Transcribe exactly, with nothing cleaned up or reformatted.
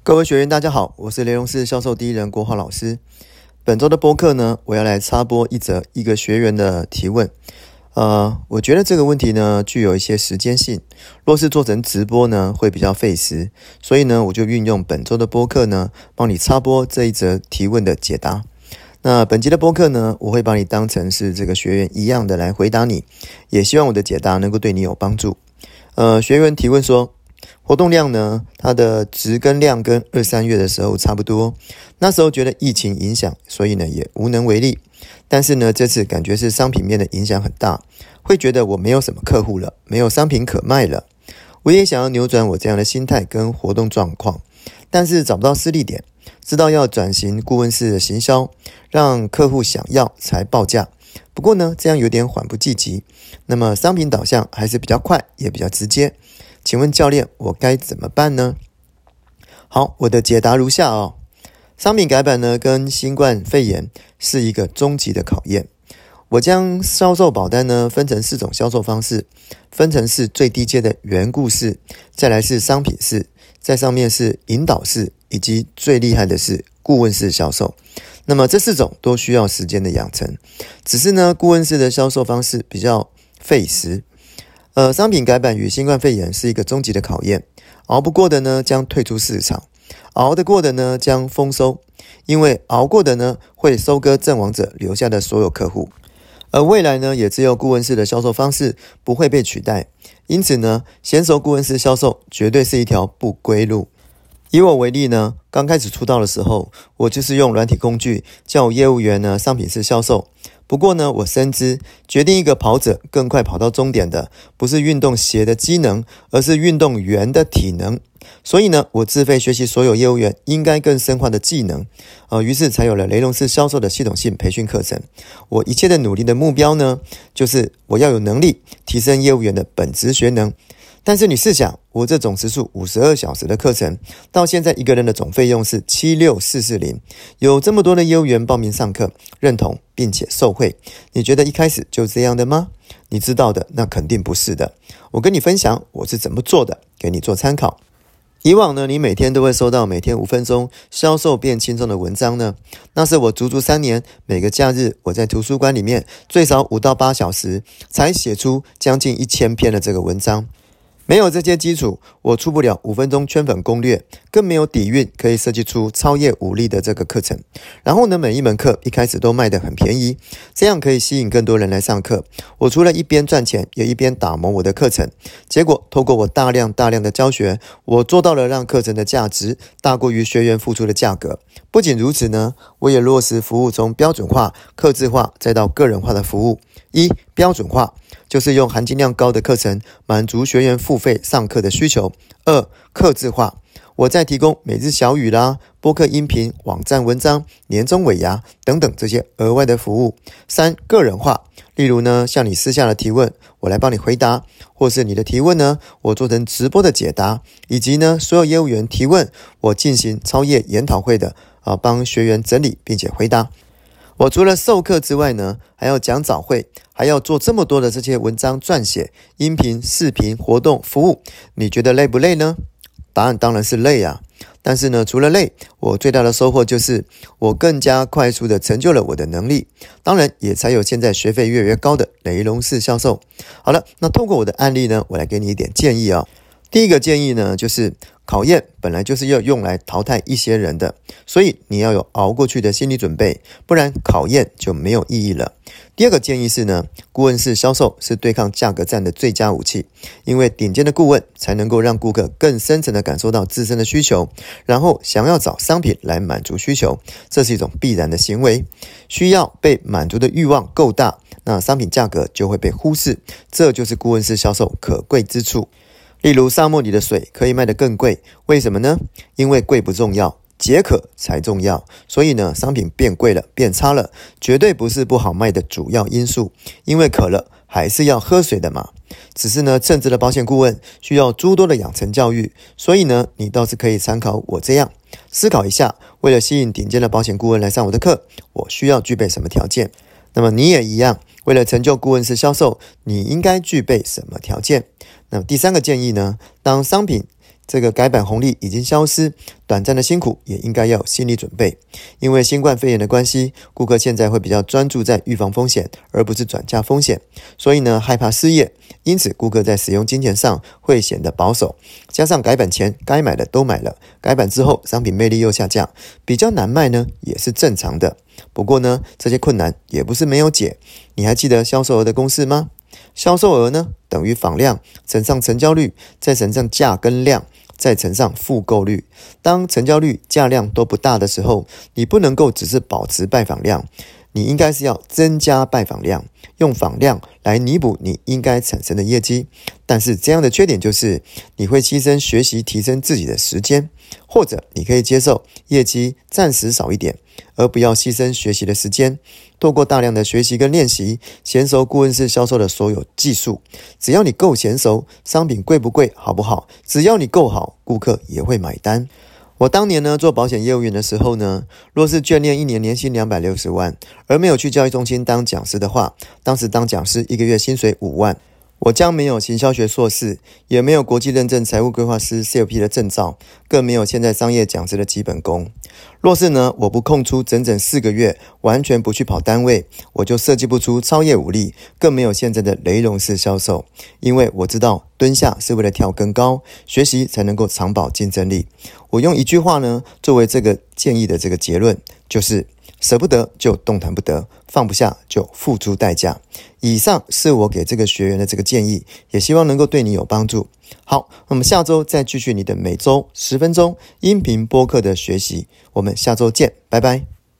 各位学员大家好，我是雷龙寺销售第一人国华老师。本周的播客呢，我要来插播一则一个学员的提问。呃，我觉得这个问题呢具有一些时间性，若是做成直播呢会比较费时，所以呢我就运用本周的播客呢帮你插播这一则提问的解答。那本集的播客呢，我会把你当成是这个学员一样的来回答你，也希望我的解答能够对你有帮助。呃，学员提问说，活动量呢，它的值跟量跟二三月的时候差不多，那时候觉得疫情影响，所以呢也无能为力。但是呢，这次感觉是商品面的影响很大，会觉得我没有什么客户了，没有商品可卖了。我也想要扭转我这样的心态跟活动状况，但是找不到施力点，知道要转型顾问式的行销，让客户想要才报价。不过呢，这样有点缓不济急。那么商品导向还是比较快，也比较直接。请问教练，我该怎么办呢？好，我的解答如下哦。商品改版呢，跟新冠肺炎是一个终极的考验。我将销售保单呢分成四种销售方式，分成是最低阶的缘故式，再来是商品式，在上面是引导式，以及最厉害的是顾问式销售。那么这四种都需要时间的养成，只是呢，顾问式的销售方式比较费时。呃，商品改版与新冠肺炎是一个终极的考验，熬不过的呢将退出市场，熬得过的呢将丰收，因为熬过的呢会收割阵亡者留下的所有客户，而未来呢也只有顾问式的销售方式不会被取代，因此呢，娴熟顾问式销售绝对是一条不归路。以我为例呢，刚开始出道的时候，我就是用软体工具叫业务员呢商品式销售。不过呢，我深知决定一个跑者更快跑到终点的，不是运动鞋的机能，而是运动员的体能。所以呢，我自费学习所有业务员应该更深化的技能，呃，于是才有了雷龙式销售的系统性培训课程。我一切的努力的目标呢，就是我要有能力提升业务员的本职学能。但是你试想，我这总时数五十二小时的课程，到现在一个人的总费用是七六四四零，有这么多的业务员报名上课，认同并且受惠，你觉得一开始就这样的吗？你知道的，那肯定不是的。我跟你分享我是怎么做的，给你做参考。以往呢，你每天都会收到每天五分钟销售变轻松的文章呢，那是我足足三年每个假日我在图书馆里面最少五到八小时才写出将近一千篇的这个文章。没有这些基础，我出不了五分钟圈粉攻略，更没有底蕴可以设计出超业武力的这个课程。然后呢，每一门课一开始都卖得很便宜，这样可以吸引更多人来上课。我除了一边赚钱，也一边打磨我的课程。结果透过我大量大量的教学，我做到了让课程的价值大过于学员付出的价格。不仅如此呢，我也落实服务从标准化、客制化再到个人化的服务。一、标准化，就是用含金量高的课程满足学员付费上课的需求。二、客制化，我在提供每日小语啦、播客音频、网站文章、年终尾牙等等这些额外的服务。三、个人化，例如呢，像你私下的提问，我来帮你回答，或是你的提问呢，我做成直播的解答，以及呢，所有业务员提问，我进行超业研讨会的啊，帮学员整理并且回答。我除了授课之外呢，还要讲早会，还要做这么多的这些文章撰写、音频、视频、活动、服务，你觉得累不累呢？答案当然是累啊。但是呢，除了累，我最大的收获就是我更加快速的成就了我的能力，当然也才有现在学费越来越高的雷龙式销售。好了，那透过我的案例呢，我来给你一点建议啊。第一个建议呢，就是考验本来就是要用来淘汰一些人的，所以你要有熬过去的心理准备，不然考验就没有意义了。第二个建议是呢，顾问式销售是对抗价格战的最佳武器，因为顶尖的顾问才能够让顾客更深层的感受到自身的需求，然后想要找商品来满足需求，这是一种必然的行为。需要被满足的欲望够大，那商品价格就会被忽视，这就是顾问式销售可贵之处。例如沙漠里的水可以卖得更贵，为什么呢？因为贵不重要，解渴才重要。所以呢，商品变贵了，变差了，绝对不是不好卖的主要因素，因为渴了还是要喝水的嘛。只是呢，称职的保险顾问需要诸多的养成教育，所以呢，你倒是可以参考我这样思考一下，为了吸引顶尖的保险顾问来上我的课，我需要具备什么条件？那么你也一样，为了成就顾问式销售，你应该具备什么条件？那么第三个建议呢，当商品这个改版红利已经消失，短暂的辛苦也应该要有心理准备。因为新冠肺炎的关系，顾客现在会比较专注在预防风险，而不是转嫁风险，所以呢害怕失业，因此顾客在使用金钱上会显得保守。加上改版前该买的都买了，改版之后商品魅力又下降，比较难卖呢也是正常的。不过呢，这些困难也不是没有解。你还记得销售额的公式吗？销售额呢等于访量乘上成交率，再乘上价跟量，再乘上复购率。当成交率、价量都不大的时候，你不能够只是保持拜访量，你应该是要增加拜访量，用访量来弥补你应该产生的业绩。但是这样的缺点就是你会牺牲学习提升自己的时间，或者你可以接受业绩暂时少一点，而不要牺牲学习的时间。透过大量的学习跟练习，娴熟顾问式销售的所有技术。只要你够娴熟，商品贵不贵好不好，只要你够好，顾客也会买单。我当年呢做保险业务员的时候呢，若是眷恋一年年薪两百六十万，而没有去教育中心当讲师的话，当时当讲师一个月薪水五万。我将没有行销学硕士，也没有国际认证财务规划师 C L P 的证照，更没有现在商业讲师的基本功。若是呢，我不空出整整四个月，完全不去跑单位，我就设计不出超业务力，更没有现在的雷龙式销售。因为我知道蹲下是为了跳更高，学习才能够长保竞争力。我用一句话呢，作为这个建议的这个结论，就是舍不得就动弹不得，放不下就付出代价。以上是我给这个学员的这个建议，也希望能够对你有帮助。好，我们下周再继续你的每周十分钟音频播客的学习，我们下周见，拜拜。